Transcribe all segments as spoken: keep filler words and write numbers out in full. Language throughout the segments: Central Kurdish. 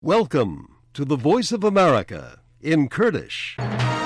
Welcome to the Voice of America in Kurdish.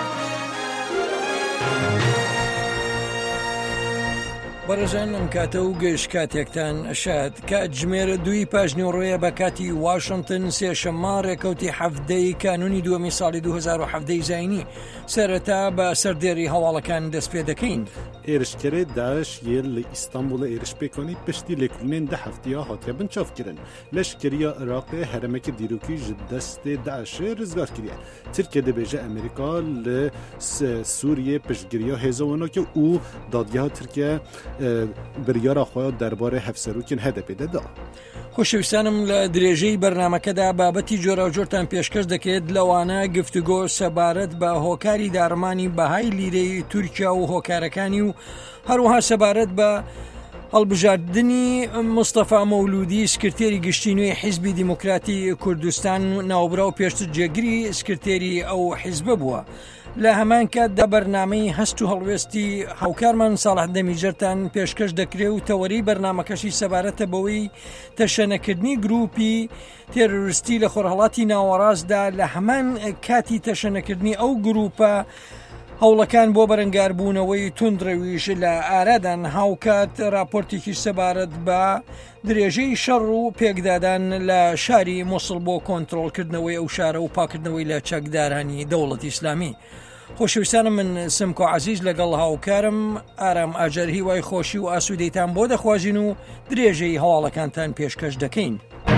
بەڕێزان ئەم کاتە و گەشت کاتێکتان شاد کات ژمێرە دوی پاژنەوەڕۆیە بە کاتی واشنگتن سێشەممە ڕێکەوتی هەفتەی کانونی دووەمی ساڵی دوو هەزار و هەفدە زاینی سەرەتا بە سەردێری هەواڵەکان دەست پێ دەکەین. ئێرشکەرێ داعش یە لە ئیستانبولە ئێرش پێکۆنی پشتی لێکردنێن دە هەفتەیە هاتیە بنچاوکردن لەشکریە عێراقê herêmekî dîrokî ji destê Daişê rizgar kiriye. Tirkiye dibêje Amerîka li Sûriyê piştgiriya hêza wenokê û dadgeha Tirkiye biryara xwe derbarê hevserokên H D P de da. خۆشەویستانم لە درێژەی بەرنامەکەدا بابەتی جۆراوجۆرتان پێشکەش دەکرێت لەوانە گفتوگۆ سەبارەت بە هۆکاری دارمانی بەهای لیرەی تورکیا و هۆکارەکانی و هەروەها سەبارەت بە هەڵبژاردننی مستەفا مەولودی سکرتێری گشتی نوێی حیزبی دیموکراتی کوردستان و ناوبرا و پێشتر جێگیری سکرتێری ئەو حیزبە بووە. لە هەمان کاتدا بەرنامەی هەست و هەڵوێستی هاوکارمان ساڵح دەمیجەرتان پێشکەش دەکرێت و تەوەری بەرنامەکەشی سەبارەتە بەوەی تەشەنەکردنی گروپی تێرۆریستی لە خۆرهەڵاتی ناوەڕاستدا لە هەمان کاتی تەشەنەکردنی ئەو گروپە هەوڵەکان بۆ بەرەنگاربوونەوەی توندڕەویش لە ئارادان هاوکات راپۆرتێکی سەبارەت بە درێژەی شەڕ و پێکدادان لە شاری مووسڵ بۆ کۆنتڕۆڵکردنەوەی ئەو شارە و پاکردنەوەی لە چەکدارانی دەوڵەتی ئیسلامی. خۆشەویستانم من سمکۆ عەزیز لەگەڵ هاوکارم ئارام ئاجەر هیوای خۆشی و ئاسوودەیتان بۆ دەخوازین و درێژەی هەواڵەکانتان پێشکەش دەکەین.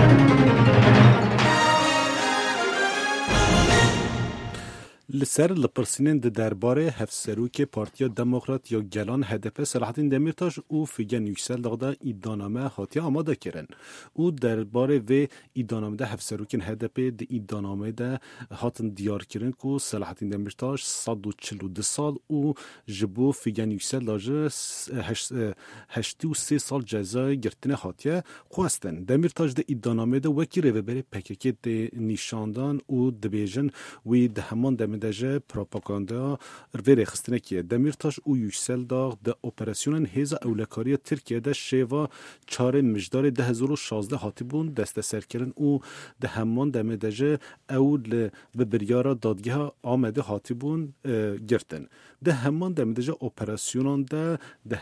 لسر لپرسینن د درباره هفسروک پارتیا دموکرات یا گلان هدف صلاحالدین دمیرتاش او فیگن یکسل داغدا ایدانامه هاتیا آماده کرن او درباره و ایدانامه ده هفسروکن هدف د ایدانامه ده هاتن دیار کرن کو صلاحالدین دمیرتاش صد و چل و دو سال او جبو فیگن یکسل لاجه هشتی و سه سال جزای گرتنه هاتیا خواستن دمیرتاش ده ایدانامه ده وکی رو بره پککت ده نیشاندان او دبیجن وی ده همان دمیرتاش دجه پروپاگاندا روی خستنه کیه دمیرتاش او یوشسل داغ ده اپراسیون هیزا اولکاری ترکیه ده شیوا چار مجدار ده هزار و شازده هاتیبون دست سرکرن او ده همان دمیدجه اول به بریارا دادگه آمده هاتیبون گرتن ده همان دمیدجه اپراسیونان ده ده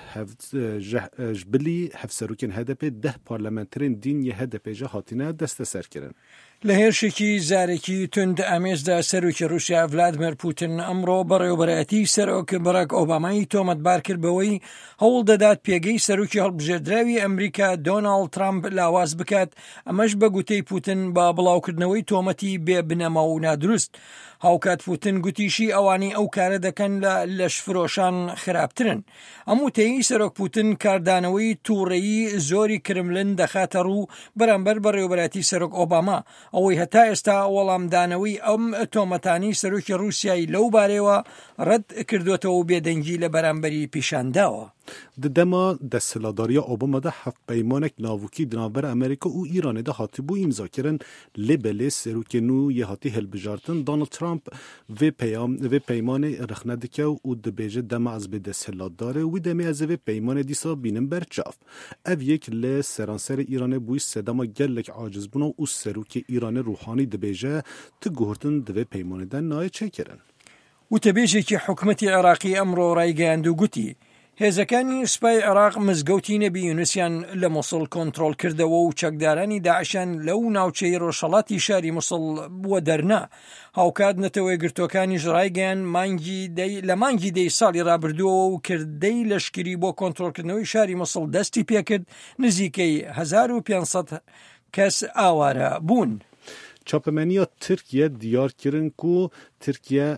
جبلی هفسروکن هدپ ده پارلمنترین دین یه هدپ جه هاتینه دست سرکرن لە هێرشێکی زارێکی تند ئامێزدا سەرۆکی رووسیا ڤلادیمیر پوتین ئەمڕۆ بەڕێوەبەرەتی سەرۆک باراک ئۆبامای تۆمەتبار کرد بەوەی هەوڵ دەدات پێگەی سەرۆکی هەڵبژێردراوی ئەمریکا دۆناڵد ترامپ لاواز بکات ئەمەش بە گوتەی پوتین بە بڵاوکردنەوەی تۆمەتی بێ بنەما و نادروست. هاوکات پوتین گوتیشی ئەوانی ئەو کارە دەکەن لە لەشفرۆشان خراپترن. ئەموو تێی سەرۆک پوتین کاردانەوەی تووڕەیی زۆری کرملن دەخاتە ڕوو بەرامبەر بەڕێوەبەرەتی سەرۆک ئۆباما ئەوەی هەتا ئێستا وەڵامدانەوەی ئەم تۆمەتانی سەرۆکی رووسیای لەو بارەوە ڕەت کردوێتەوە و بێدەنگی لە بەرامبەری پیشانداوە. د دما د سلاداریا اوباما ده هفت پیمانک ناوکی دنابر امریکا و ایران ده هاتی بو امضا کرن لبلی سروکنو یه هاتی هلبجارتن دونالد ترامپ و پیام و پیمان رخندکه و د بیجه دم از به د سلاداره و دمی از و پیمان دیسا بینن برچاف او یک ل سرانسر ایران بوی صدما گلک عاجز بنا و سروک ایران روحانی د بیجه تو گهرتن د پیمان ده نای چه کرن و تبیجه که حکومت عراقی امرو رایگاند و گوتی هێزەکانی سوپای عێراق مزگەوتی نەبی یونوسیان لە مووسڵ کۆنتڕۆڵ کردەوە و چەکدارانی داعشان لەو ناوچەی ڕۆژهەڵاتی شاری مووسڵ بووە دەرنا. هاوکات نەتەوەی گرتوەکانیش ڕایگەیان مانگی لە مانگی دەی ساڵی ڕابردووە و کردەی لەشکری بۆ کۆنتڕۆڵکردنەوەی شاری مووسڵ دەستی پێکرد نزیکەی هەزار و پێنج کەس ئاوارە بوون. چاپەمەنیە ترکیە دیار کردن کو ترکیە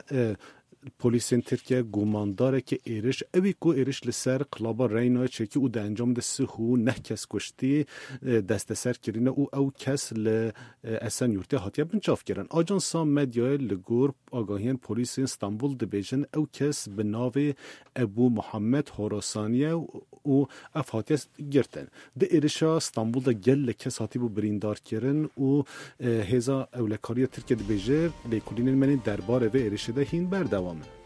پلیسین ترکیه گمانداره که ایرش اوی کو ایرش لسر قلابا رینای چکی او ده انجام ده سهو نه کس کشتی دست سر کرینه او او کس ل اسن یورته هاتیه بنچاف کرن. آجانسا مدیای لگور آگاهیان پلیس استانبول ده بیجن او کس به ناو ابو محمد هوراسانیه و اف هاتیه گرتن. ده ایرشا استانبول ده گل کس هاتی بو بریندار کرن و هزا اولکاری ترکیه ده بیجر لیکولین منی درباره و ایرش ده هین بردوامن.